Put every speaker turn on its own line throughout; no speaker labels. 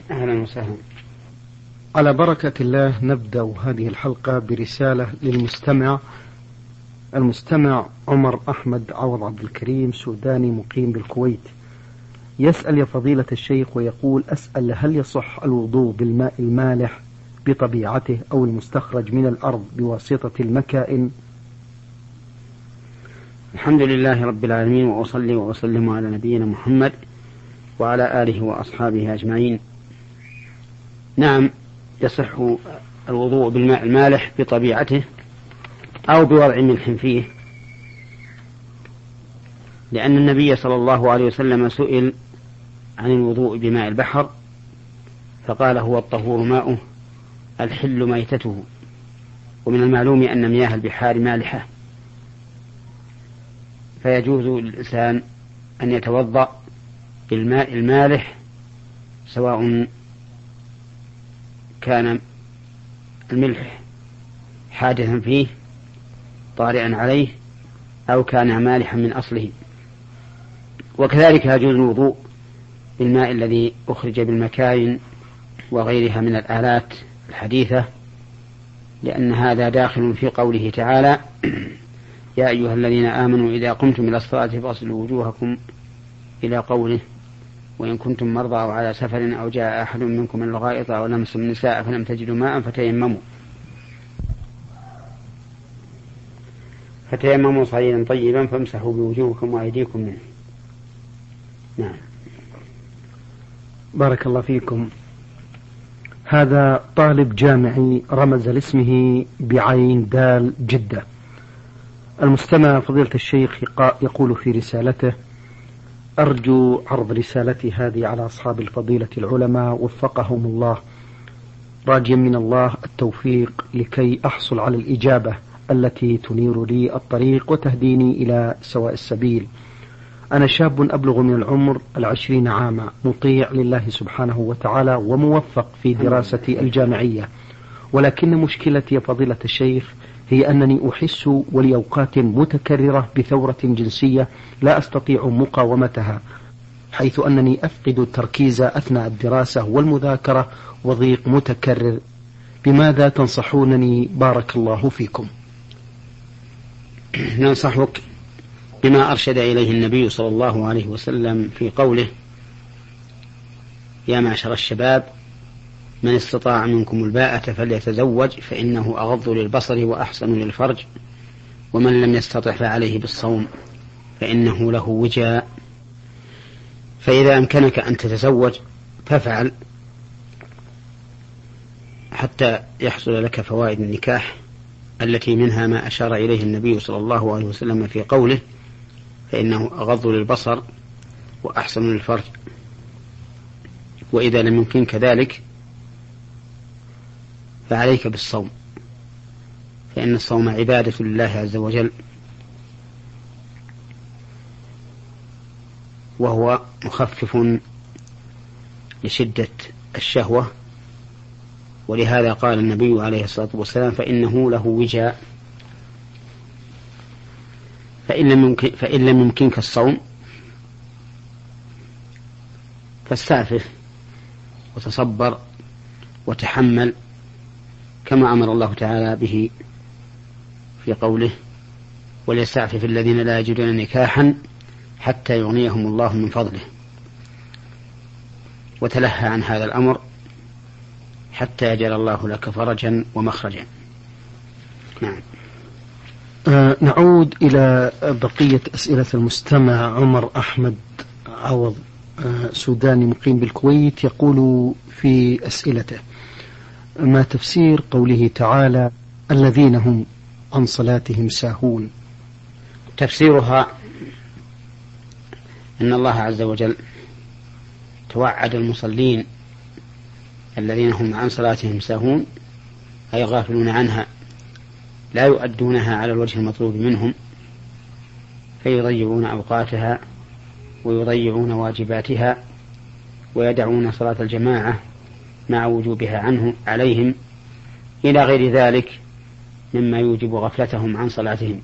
أهلا وسهلا.
على بركة الله نبدأ هذه الحلقة برسالة المستمع عمر أحمد عوض عبد الكريم، سوداني مقيم بالكويت. يسأل يا فضيلة الشيخ ويقول: أسأل هل يصح الوضوء بالماء المالح بطبيعته أو المستخرج من الأرض بواسطة المكائن؟
الحمد لله رب العالمين، وأصلي وأسلم على نبينا محمد وعلى آله وأصحابه أجمعين. نعم، يصح الوضوء بالماء المالح بطبيعته أو بوضع ملح فيه، لأن النبي صلى الله عليه وسلم سئل عن الوضوء بماء البحر فقال: هو الطهور ماؤه الحل ميتته. ومن المعلوم أن مياه البحار مالحة، فيجوز للإنسان أن يتوضأ بالماء المالح، سواء كان الملح حادثا فيه طارئا عليه أو كان مالحا من أصله. وكذلك يجوز الوضوء بالماء الذي أخرج بالمكاين وغيرها من الآلات الحديثة، لأن هذا داخل في قوله تعالى: يا أيها الذين آمنوا إذا قمتم إلى الصلاة فاغسلوا وجوهكم، إلى قوله: وإن كنتم مرضى أو على سفر أو جاء أحد منكم من الغائط أو لمستم النساء فلم تجدوا ماء فتيمموا صعيدا طيبا فامسحوا بوجوهكم وأيديكم منه. نعم.
بارك الله فيكم. هذا طالب جامعي رمز لاسمه بعين دال جدة. المستمع فضيلة الشيخ يقول في رسالته: أرجو عرض رسالتي هذه على أصحاب الفضيلة العلماء وفقهم الله، راجيا من الله التوفيق لكي أحصل على الإجابة التي تنير لي الطريق وتهديني إلى سواء السبيل. أنا شاب أبلغ من العمر 20 عاما، مطيع لله سبحانه وتعالى وموفق في دراستي الجامعية، ولكن مشكلتي يا فضيلة الشيخ هي أنني أحس ولأوقات متكررة بثورة جنسية لا أستطيع مقاومتها، حيث أنني أفقد التركيز أثناء الدراسة والمذاكرة وضيق متكرر. بماذا تنصحونني بارك الله فيكم؟
ننصحك بما أرشد إليه النبي صلى الله عليه وسلم في قوله: يا معشر الشباب من استطاع منكم الباءة فليتزوج فإنه أغض للبصر وأحسن للفرج، ومن لم يستطع فعليه بالصوم فإنه له وجاء. فإذا أمكنك أن تتزوج فافعل حتى يحصل لك فوائد النكاح، التي منها ما أشار إليه النبي صلى الله عليه وسلم في قوله: فإنه أغض للبصر وأحسن للفرج. وإذا لم يمكنك ذلك فعليك بالصوم، فإن الصوم عبادة لله عز وجل، وهو مخفف لشدة الشهوة. ولهذا قال النبي عليه الصلاة والسلام: فإنه له وجاء. فإن لم يمكنك الصوم فاستعفف وتصبر وتحمل، كما أمر الله تعالى به في قوله: وليستعفف الذين لا يجدون نكاحا حتى يغنيهم الله من فضله. وتلهى عن هذا الأمر حتى يجعل الله لك فرجا ومخرجا. نعم.
نعود إلى بقية أسئلة المستمع عمر أحمد عوض، سوداني مقيم بالكويت. يقول في أسئلته: ما تفسير قوله تعالى: الذين هم عن صلاتهم ساهون؟
تفسيرها أن الله عز وجل توعد المصلين الذين هم عن صلاتهم ساهون، أي غافلون عنها، لا يؤدونها على الوجه المطلوب منهم، فيضيعون أوقاتها ويضيعون واجباتها ويدعون صلاة الجماعة مع وجوبها عليهم إلى غير ذلك مما يوجب غفلتهم عن صلاتهم.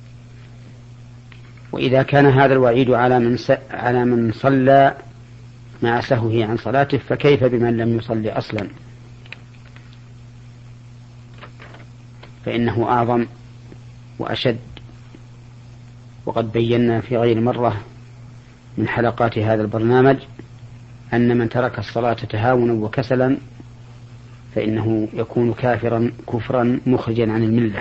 وإذا كان هذا الوعيد على من صلى مع سهوه عن صلاته، فكيف بمن لم يصلي أصلا؟ فإنه أعظم وأشد. وقد بينا في غير مرة من حلقات هذا البرنامج أن من ترك الصلاة تهاونا وكسلا فإنه يكون كافرا كفرا مخرجا عن الملة.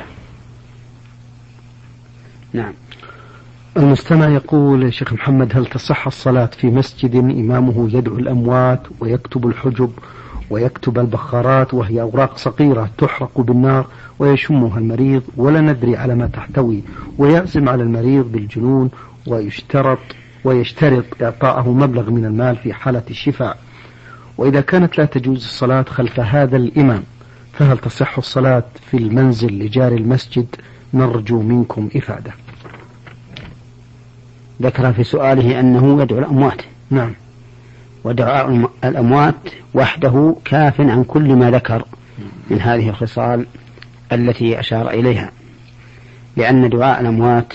نعم.
المستمع يقول: شيخ محمد، هل تصح الصلاة في مسجد إمامه يدعو الأموات ويكتب الحجب ويكتب البخارات وهي أوراق صغيرة تحرق بالنار ويشمها المريض ولا ندري على ما تحتوي، ويعزم على المريض بالجنون ويشترط إعطاءه مبلغ من المال في حالة الشفاء، وإذا كانت لا تجوز الصلاة خلف هذا الإمام فهل تصح الصلاة في المنزل لجار المسجد؟ نرجو منكم إفادة.
ذكر في سؤاله أنه يدعو الأموات.
نعم.
ودعاء الأموات وحده كاف عن كل ما ذكر من هذه الخصال التي أشار إليها، لأن دعاء الأموات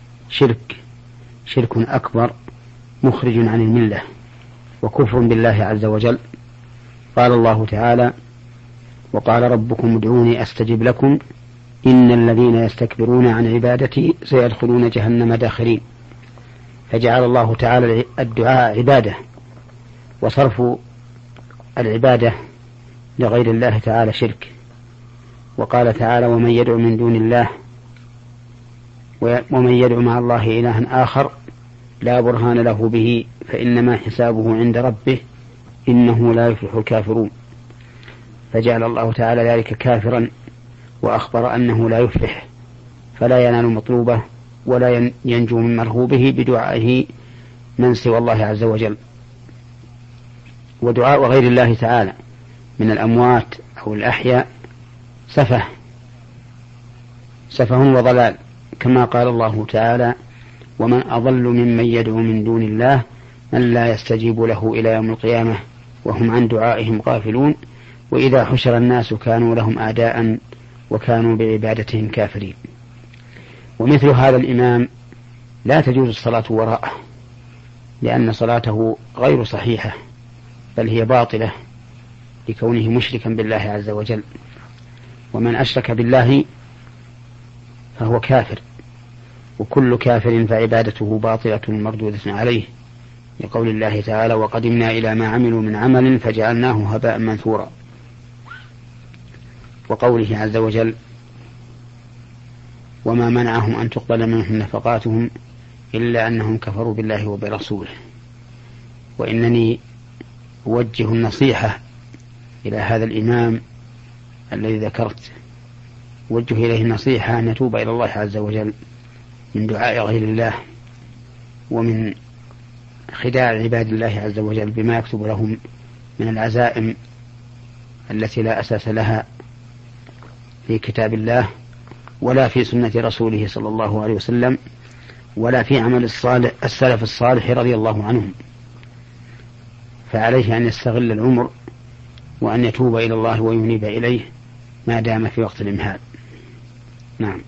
شرك أكبر مخرج عن الملة وكفر بالله عز وجل. قال الله تعالى: وقال ربكم ادعوني أستجب لكم إن الذين يستكبرون عن عبادتي سيدخلون جهنم داخرين. فجعل الله تعالى الدعاء عبادة، وصرف العبادة لغير الله تعالى شرك. وقال تعالى: ومن يدعو من دون الله ومن يدعو مع الله إلها آخر لا برهان له به فإنما حسابه عند ربه إنه لا يفلح الكافرون. فجعل الله تعالى ذلك كافرا، وأخبر أنه لا يفلح، فلا ينال مطلوبه ولا ينجو من مرغوبه بدعائه من سوى الله عز وجل. ودعاء غير الله تعالى من الأموات أو الأحياء سفه وضلال، كما قال الله تعالى: ومن أضل ممن يدعو من دون الله من لا يستجيب له إلى يوم القيامة وهم عن دعائهم غافلون وإذا حشر الناس كانوا لهم أعداء وكانوا بعبادتهم كافرين. ومثل هذا الإمام لا تجوز الصلاة وراءه، لأن صلاته غير صحيحة بل هي باطلة لكونه مشركا بالله عز وجل، ومن أشرك بالله فهو كافر، وكل كافر فعبادته باطلة مردودة عليه، لقول الله تعالى: وقدمنا إلى ما عملوا من عمل فجعلناه هباء منثورا. وقوله عز وجل: وما منعهم أن تقبل منهم نفقاتهم إلا أنهم كفروا بالله وبرسوله. وإنني أوجه النصيحة إلى هذا الإمام الذي ذكرت، أوجه إليه النصيحة أن يتوب إلى الله عز وجل من دعاء غير الله ومن خداع عباد الله عز وجل بما يكتب لهم من العزائم التي لا أساس لها في كتاب الله ولا في سنة رسوله صلى الله عليه وسلم ولا في عمل السلف الصالح رضي الله عنهم. فعليه أن يستغل العمر وأن يتوب إلى الله وينيب إليه ما دام في وقت الإمهال. نعم.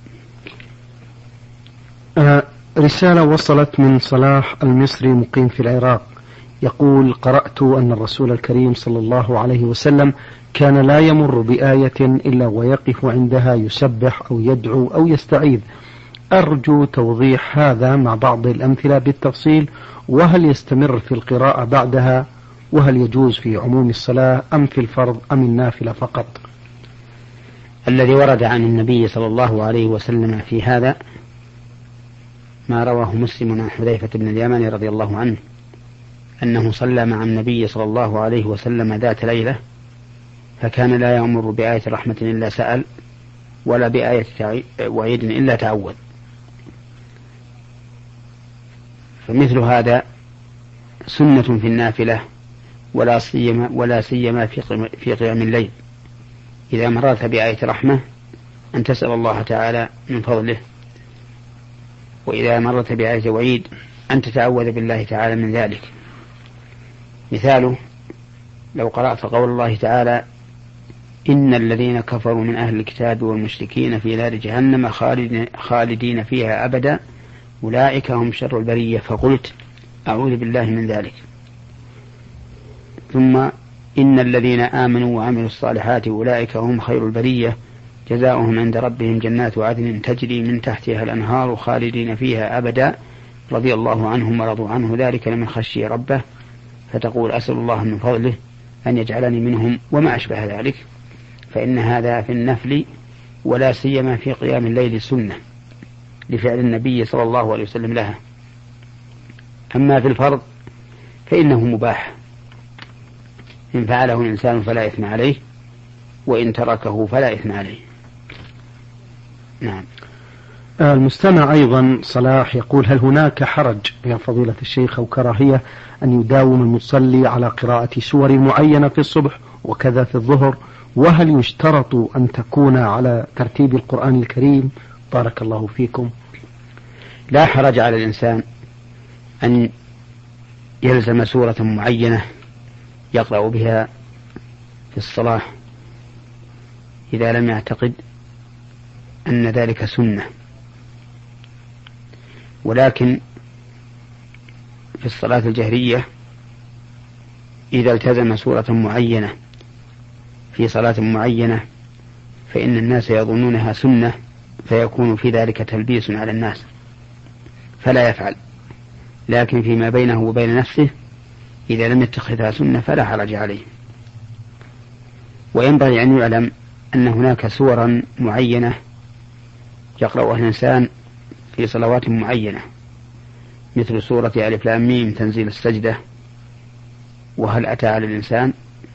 رسالة وصلت من صلاح المصري مقيم في العراق، يقول: قرأت أن الرسول الكريم صلى الله عليه وسلم كان لا يمر بآية إلا ويقف عندها يسبح أو يدعو أو يستعيذ. أرجو توضيح هذا مع بعض الأمثلة بالتفصيل، وهل يستمر في القراءة بعدها، وهل يجوز في عموم الصلاة أم في الفرض أم النافلة فقط؟
الذي ورد عن النبي صلى الله عليه وسلم في هذا ما رواه مسلم عن حذيفة بن اليمان رضي الله عنه أنه صلى مع النبي صلى الله عليه وسلم ذات ليلة، فكان لا يأمر بآية رحمة إلا سأل ولا بآية وعيد إلا تعوذ. فمثل هذا سنة في النافلة ولا سيما في قيام الليل، إذا مررت بآية رحمة أن تسأل الله تعالى من فضله، وإذا مررت بآية وعيد أن تتعوذ بالله تعالى من ذلك. مثاله: لو قرأت قول الله تعالى: إن الذين كفروا من أهل الكتاب والمشركين في نار جهنم خالدين فيها أبدا أولئك هم شر البرية، فقلت أعوذ بالله من ذلك. ثم إن الذين آمنوا وعملوا الصالحات أولئك هم خير البرية جزاؤهم عند ربهم جنات عدن تجري من تحتها الأنهار خالدين فيها أبدا رضي الله عنهم ورضوا عنه ذلك لمن خشي ربه. فتقول أسأل الله من فضله أن يجعلني منهم وما أشبه ذلك، فإن هذا في النفل ولا سيما في قيام الليل سنة لفعل النبي صلى الله عليه وسلم لها. أما في الفرض فإنه مباح، إن فعله الإنسان فلا إثم عليه، وإن تركه فلا إثم عليه. نعم.
المستمع أيضا صلاح يقول: هل هناك حرج يا فضيلة الشيخ أو كراهية أن يداوم المصلي على قراءة سور معينة في الصبح وكذا في الظهر؟ وهل يشترط أن تكون على ترتيب القرآن الكريم؟ بارك الله فيكم.
لا حرج على الإنسان أن يلزم سورة معينة يقرأ بها في الصلاة إذا لم يعتقد أن ذلك سنة، ولكن في الصلاة الجهرية إذا التزم سورة معينة في صلاة معينة فإن الناس يظنونها سنة، فيكون في ذلك تلبيس على الناس فلا يفعل. لكن فيما بينه وبين نفسه إذا لم يتخذها سنة فلا حرج عليه. وينبغي أن يعلم أن هناك سورا معينة يقرأها الإنسان في صلوات معينة، مثل سورة ألف لام ميم تنزيل السجدة، وهل أتى على الإنسان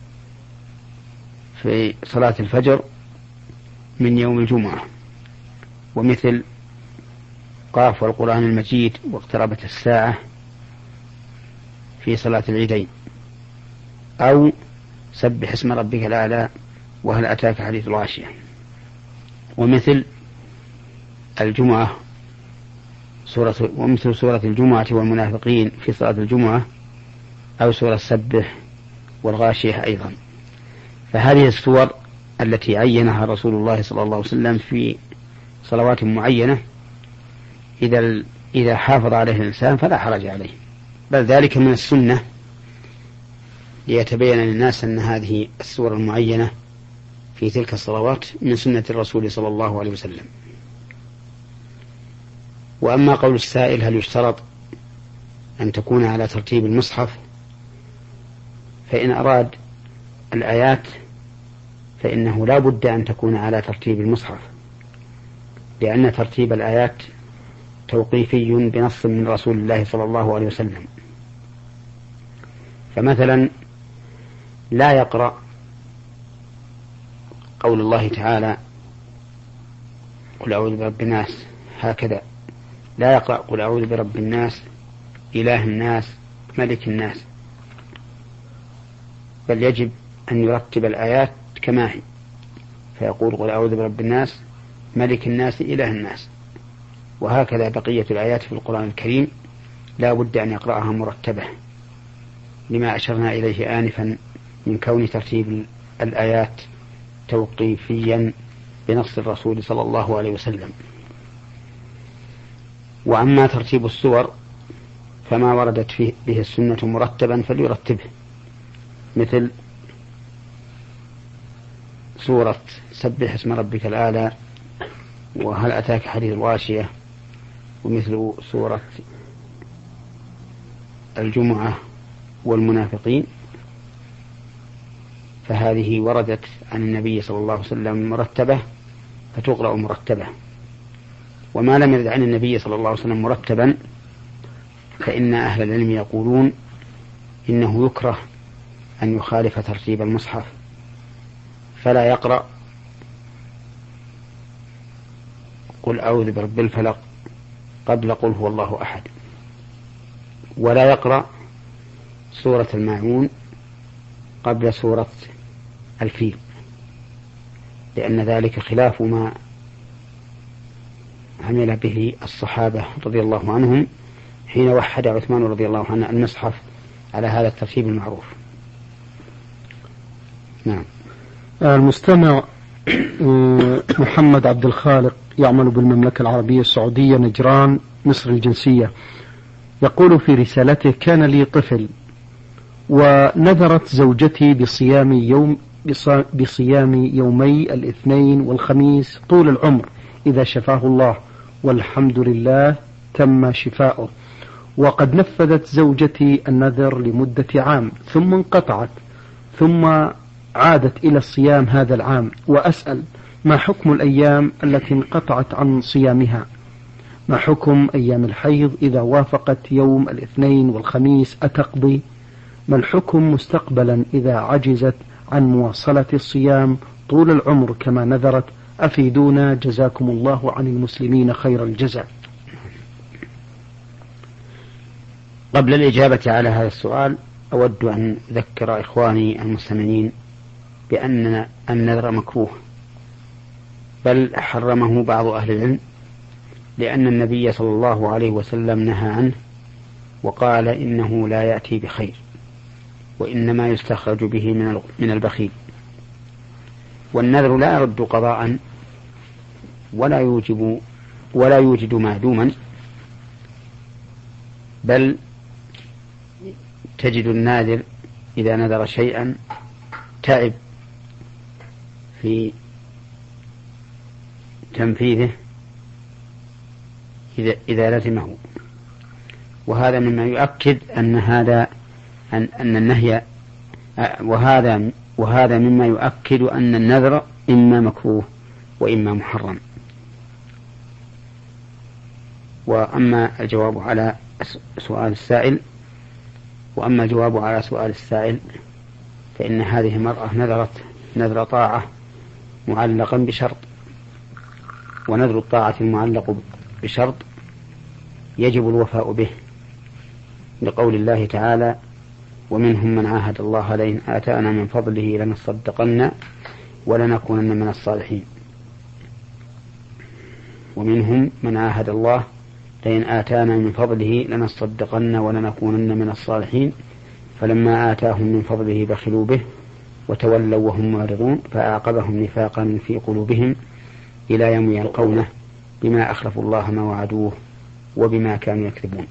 في صلاة الفجر من يوم الجمعة، ومثل قاف والقرآن المجيد واقتربت الساعة في صلاة العيدين، أو سبح اسم ربك الأعلى وهل أتاك حديث الغاشية، ومثل الجمعة ومثل سورة الجمعة والمنافقين في صلاة الجمعة، أو سورة سبح والغاشية أيضا. فهذه السور التي عينها رسول الله صلى الله عليه وسلم في صلوات معينة إذا حافظ عليه الإنسان فلا حرج عليه، بل ذلك من السنة ليتبين للناس أن هذه السور المعينة في تلك الصلوات من سنة الرسول صلى الله عليه وسلم. وأما قول السائل هل يشترط أن تكون على ترتيب المصحف، فإن أراد الآيات فإنه لا بد أن تكون على ترتيب المصحف، لأن ترتيب الآيات توقيفي بنص من رسول الله صلى الله عليه وسلم. فمثلا لا يقرأ قول الله تعالى قل أعوذ برب الناس هكذا، لا يقرأ قل أعوذ برب الناس إله الناس ملك الناس، بل يجب أن يرتب الآيات كما هي، فيقول قل أعوذ برب الناس ملك الناس إله الناس. وهكذا بقية الآيات في القرآن الكريم لا بد أن يقرأها مرتبة، لما أشرنا إليه آنفا من كون ترتيب الآيات توقيفيا بنص الرسول صلى الله عليه وسلم. وأما ترتيب السور فما وردت فيه به السنة مرتبا فليرتبه، مثل سورة سبح اسم ربك الأعلى وهل أتاك حديث الغاشية، ومثل سورة الجمعة والمنافقين، فهذه وردت عن النبي صلى الله عليه وسلم مرتبة فتقرأ مرتبة. وما لم يرد عن النبي صلى الله عليه وسلم مرتبا فإن أهل العلم يقولون إنه يكره أن يخالف ترتيب المصحف، فلا يقرأ قل أعوذ برب الفلق قبل قل هو الله أحد، ولا يقرأ سورة الماعون قبل سورة الفيل، لأن ذلك خلاف ما عمل به الصحابة رضي الله عنهم حين وحد عثمان رضي الله عنه المصحف على هذا الترتيب المعروف. نعم.
المستمع محمد عبد الخالق يعمل بالمملكة العربية السعودية نجران مصر الجنسية، يقول في رسالته: كان لي طفل ونذرت زوجتي بصيام يومي الاثنين والخميس طول العمر إذا شفاه الله، والحمد لله تم شفاؤه. وقد نفذت زوجتي النذر لمدة عام ثم انقطعت، ثم عادت إلى الصيام هذا العام، وأسأل ما حكم الأيام التي انقطعت عن صيامها؟ ما حكم أيام الحيض إذا وافقت يوم الاثنين والخميس أتقضي؟ ما الحكم مستقبلا إذا عجزت عن مواصلة الصيام طول العمر كما نذرت؟ أفيدونا جزاكم الله عن المسلمين خير الجزاء.
قبل الإجابة على هذا السؤال أود أن أذكر إخواني المستمعين بأن النذر مكروه، بل حرمه بعض أهل العلم، لأن النبي صلى الله عليه وسلم نهى عنه وقال إنه لا يأتي بخير، وإنما يستخرج به من البخيل. والنذر لا يرد قضاء ولا يوجد معدوما، بل تجد الناذر إذا نذر شيئا تعب في تنفيذه إذا لزمه. وهذا مما يؤكد أن النهي، وهذا مما يؤكد أن النذر إما مكروه وإما محرم. وأما الجواب على سؤال السائل فإن هذه المرأة نذرت نذر طاعة معلقا بشرط، ونذر الطاعة المعلق بشرط يجب الوفاء به، لقول الله تعالى: ومنهم من عاهد الله لئن آتانا من فضله لنصدقن ولنكونن من الصالحين. ومنهم من عاهد الله لئن آتانا من فضله لنصدقن ولنكونن من الصالحين فلما آتاهم من فضله بخلوا به وتولوا وهم معرضون فأعقبهم نفاقا في قلوبهم إلى يوم يلقونه بما أخلفوا الله ما وعدوه وبما كانوا يكذبون.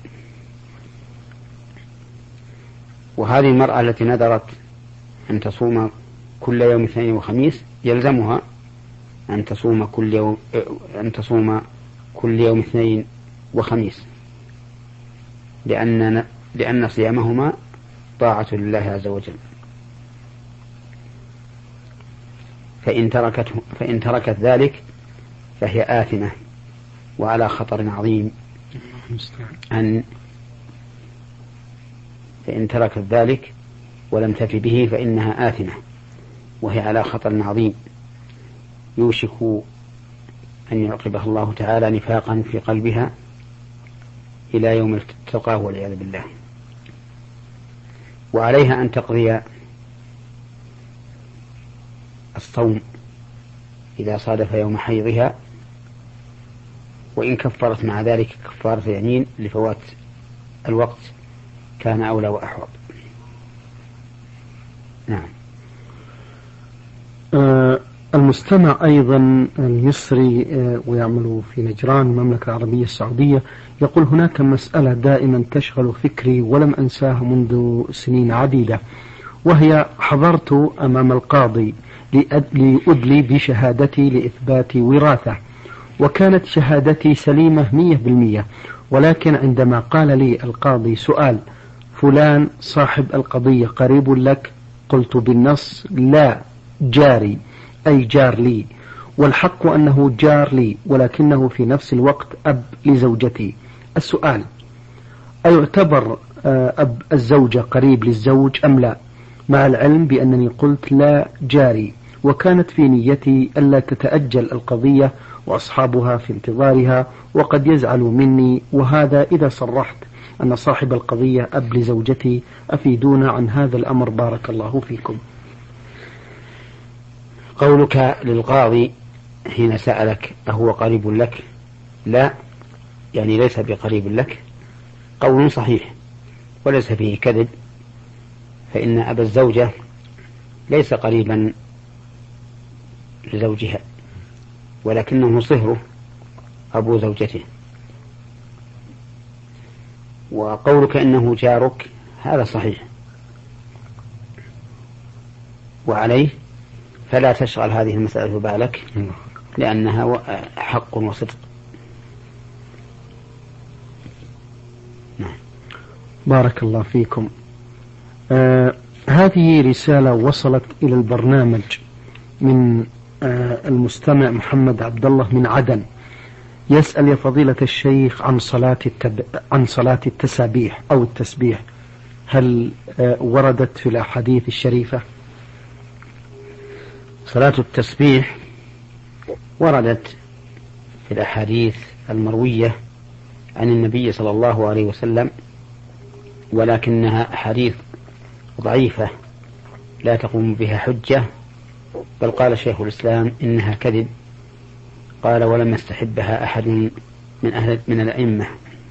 وهذه المرأة التي نذرت أن تصوم كل يوم اثنين وخميس يلزمها أن تصوم كل يوم اثنين وخميس، لأن صيامهما طاعة لله عز وجل. فإن تركت ذلك فهي آثمة وعلى خطر عظيم فإن تركت ذلك ولم تف به فإنها آثمة وهي على خطر عظيم يوشك أن يعقبها الله تعالى نفاقا في قلبها إلى يوم التقاه والعياذ بالله. وعليها أن تقضي الصوم إذا صادف يوم حيضها، وإن كفرت مع ذلك كفارة يمين لفوات الوقت كان أولى وأحوط. نعم.
المستمع أيضا المصري ويعمل في نجران المملكة العربية السعودية يقول: هناك مسألة دائما تشغل فكري ولم أنساها منذ سنين عديدة، وهي حضرت أمام القاضي لأدلي بشهادتي لإثبات وراثة، وكانت شهادتي سليمة 100%، ولكن عندما قال لي القاضي سؤال: فلان صاحب القضية قريب لك؟ قلت بالنص: لا، جاري، أي جار لي، والحق أنه جار لي، ولكنه في نفس الوقت أب لزوجتي. السؤال: أيعتبر أب الزوجة قريب للزوج أم لا؟ مع العلم بأنني قلت لا، جاري، وكانت في نيتي ألا تتأجل القضية وأصحابها في انتظارها وقد يزعلوا مني، وهذا إذا صرحت أن صاحب القضية أب لزوجتي. أفيدونا عن هذا الأمر بارك الله فيكم.
قولك للقاضي حين سألك أهو قريب لك؟ لا، يعني ليس بقريب لك، قول صحيح وليس فيه كذب، فإن أبا الزوجة ليس قريبا لزوجها، ولكنه صهره أبو زوجته. وقولك إنه جارك هذا صحيح، وعليه فلا تشغل هذه المسألة بالك، لأنها حق وصدق.
بارك الله فيكم. هذه رسالة وصلت إلى البرنامج من المستمع محمد عبد الله من عدن، يسأل يا فضيلة الشيخ عن صلاة التسابيح أو التسبيح، هل وردت في الأحاديث الشريفة؟
صلاة التسبيح وردت في الأحاديث المروية عن النبي صلى الله عليه وسلم، ولكنها أحاديث ضعيفة لا تقوم بها حجة، بل قال شيخ الإسلام إنها كذب، قال ولم يستحبها أحد من الأئمة.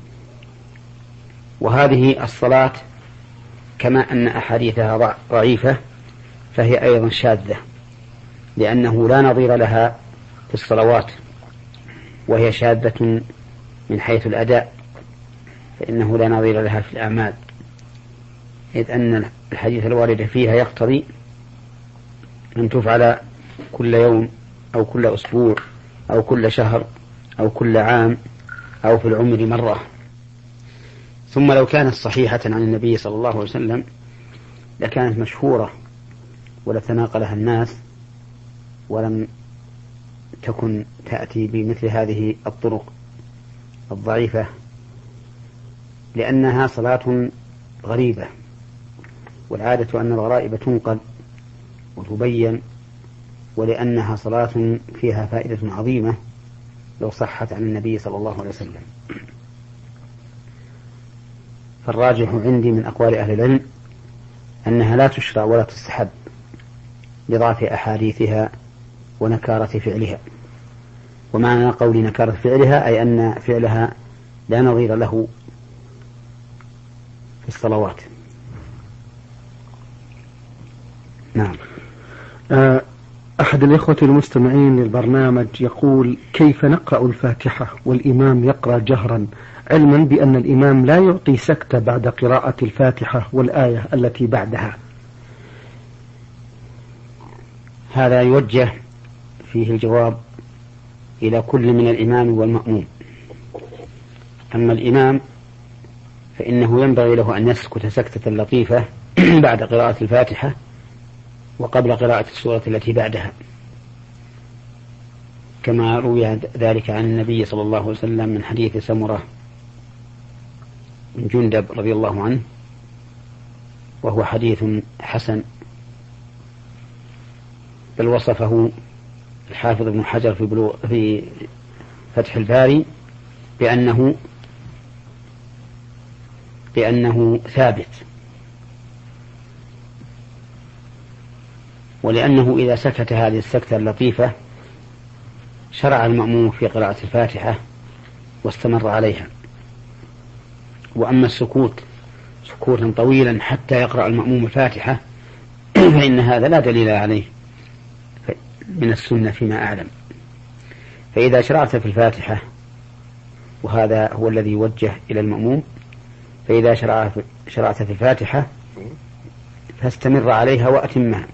وهذه الصلاة كما أن أحاديثها ضعيفة فهي أيضا شاذة، لأنه لا نظير لها في الصلوات، وهي شاذة من حيث الأداء، فإنه لا نظير لها في الأعمال، إذ أن الحديث الوارد فيها يقتضي أن تفعل كل يوم أو كل أسبوع أو كل شهر أو كل عام أو في العمر مرة. ثم لو كانت صحيحة عن النبي صلى الله عليه وسلم لكانت مشهورة ولتناقلها الناس، ولم تكن تأتي بمثل هذه الطرق الضعيفة، لأنها صلاة غريبة، والعادة أن الغرائب تنقل وتبين، ولأنها صلاة فيها فائدة عظيمة لو صحت عن النبي صلى الله عليه وسلم. فالراجح عندي من أقوال أهل العلم أنها لا تشرع ولا تستحب لضعف أحاديثها ونكارة فعلها. ومعنى قول نكارة فعلها أي أن فعلها لا نظير له في الصلوات. نعم.
أحد الإخوة المستمعين للبرنامج يقول: كيف نقرأ الفاتحة والإمام يقرأ جهرا، علما بأن الإمام لا يعطي سكتة بعد قراءة الفاتحة والآية التي بعدها؟
هذا يوجه فيه الجواب إلى كل من الإمام والمأموم. أما الإمام فإنه ينبغي له أن يسكت سكتة لطيفة بعد قراءة الفاتحة وقبل قراءة السورة التي بعدها، كما روي ذلك عن النبي صلى الله عليه وسلم من حديث سمرة بن جندب رضي الله عنه، وهو حديث حسن، بل وصفه الحافظ ابن حجر في فتح الباري بأنه ثابت، ولأنه إذا سكت هذه السكتة اللطيفة شرع المأموم في قراءة الفاتحة واستمر عليها. وأما السكوت سكوتا طويلا حتى يقرأ المأموم الفاتحة فإن هذا لا دليل عليه من السنة فيما أعلم. فإذا شرعت في الفاتحة، وهذا هو الذي يوجه إلى المأموم، فإذا شرعت في الفاتحة فاستمر عليها وأتمها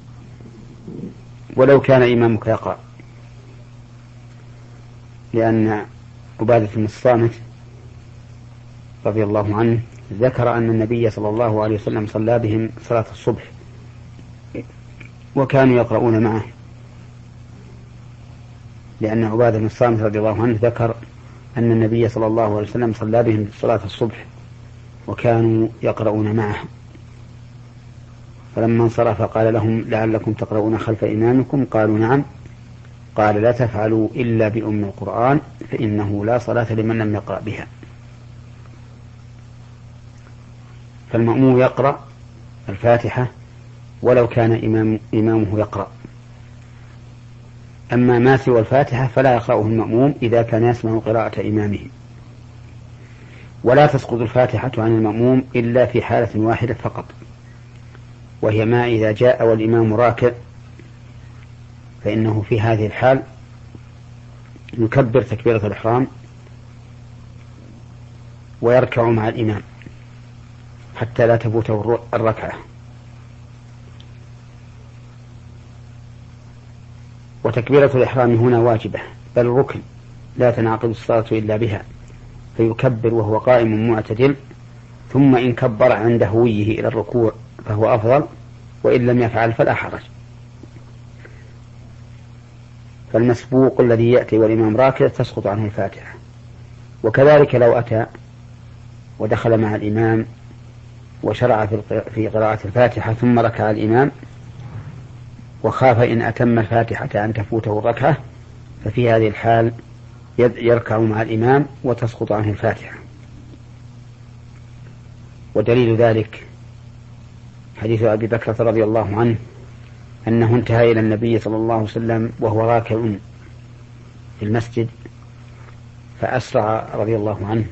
ولو كان إمامك يقرأ، لأن عبادة بن الصامت رضي الله عنه ذكر أن النبي صلى الله عليه وسلم صلى بهم صلاة الصبح وكانوا يقرؤون معه، لأن عبادة بن الصامت رضي الله عنه ذكر أن النبي صلى الله عليه وسلم صلى بهم صلاة الصبح وكانوا يقرؤون معه، فلما انصرف قال لهم: لعلكم تقرؤون خلف إمامكم؟ قالوا: نعم. قال: لا تفعلوا إلا بأم القرآن فإنه لا صلاة لمن لم يقرأ بها. فالمأموم يقرأ الفاتحة ولو كان إمامه يقرأ. أما ما سوى الفاتحة فلا يقرأه المأموم إذا كان يسمع قراءة إمامه. ولا تسقط الفاتحة عن المأموم إلا في حالة واحدة فقط، وهي ما إذا جاء والإمام راكع، فإنه في هذه الحال يكبر تكبيرة الإحرام ويركع مع الإمام حتى لا تفوته الركعة. وتكبيرة الإحرام هنا واجبة بل ركن لا تنعقد الصلاة إلا بها، فيكبر وهو قائم معتدل، ثم إن كبر عند هويه إلى الركوع فهو أفضل، وإن لم يفعل فلا حرج. فالمسبوق الذي يأتي والإمام راكع تسقط عنه الفاتحة. وكذلك لو أتى ودخل مع الإمام وشرع في قراءة الفاتحة ثم ركع الإمام وخاف إن أتم الفاتحة أن تفوته الركعة، ففي هذه الحال يركع مع الإمام وتسقط عنه الفاتحة. ودليل ذلك حديث أبي بكر رضي الله عنه أنه انتهى إلى النبي صلى الله عليه وسلم وهو راكع في المسجد، فأسرع رضي الله عنه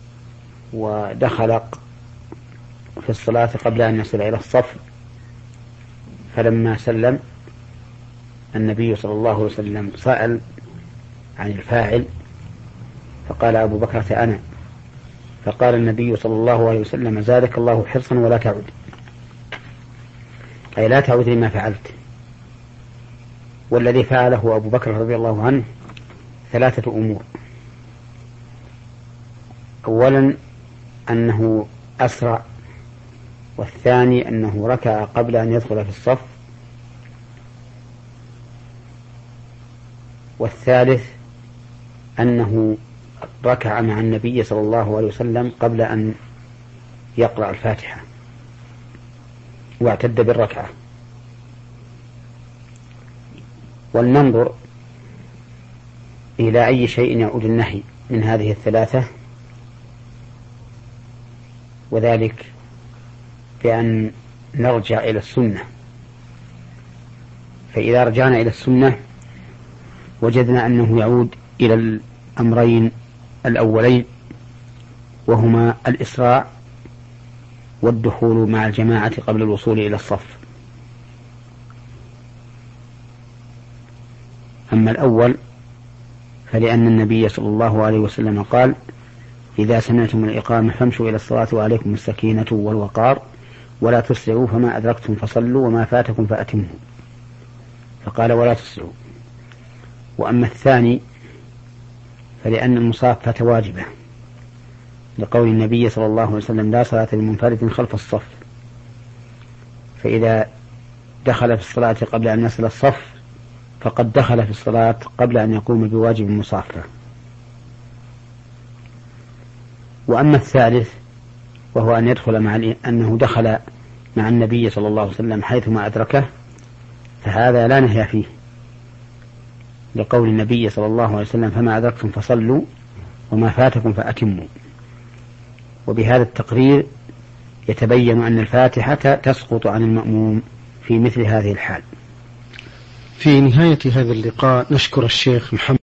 ودخل في الصلاة قبل أن يصل إلى الصف، فلما سلم النبي صلى الله عليه وسلم سأل عن الفاعل فقال أبو بكر أنا، فقال النبي صلى الله عليه وسلم زادك الله حرصا ولا تعود، أي لا تعود لما فعلت. والذي فعله أبو بكر رضي الله عنه 3 أمور: أولا أنه أسرع، والثاني أنه ركع قبل أن يدخل في الصف، والثالث أنه ركع مع النبي صلى الله عليه وسلم قبل أن يقرأ الفاتحة واعتد بالركعة. ولننظر إلى أي شيء يعود النهي من هذه ال3، وذلك بأن نرجع إلى السنة. فإذا رجعنا إلى السنة وجدنا أنه يعود إلى الأمرين الأولين، وهما الإسراع والدخول مع الجماعة قبل الوصول إلى الصف. أما الأول فلأن النبي صلى الله عليه وسلم قال: إذا سمعتم الإقامة فامشوا إلى الصلاة وعليكم السكينة والوقار ولا تسرعوا، فما أدركتم فصلوا وما فاتكم فأتموا، فقال ولا تسرعوا. وأما الثاني فلأن المصافة واجبة، لقول النبي صلى الله عليه وسلم: لا صلاة لمنفرد خلف الصف. فإذا دخل في الصلاة قبل أن يصل الصف فقد دخل في الصلاة قبل أن يقوم بواجب المصافة. وأما الثالث وهو أن يدخل أنه دخل مع النبي صلى الله عليه وسلم حيثما أدركه، فهذا لا نهي فيه، لقول النبي صلى الله عليه وسلم: فما أدركتم فصلوا وما فاتكم فأتموا. وبهذا التقرير يتبين أن الفاتحة تسقط عن المأموم في مثل هذه الحال.
في نهاية هذا اللقاء نشكر الشيخ محمد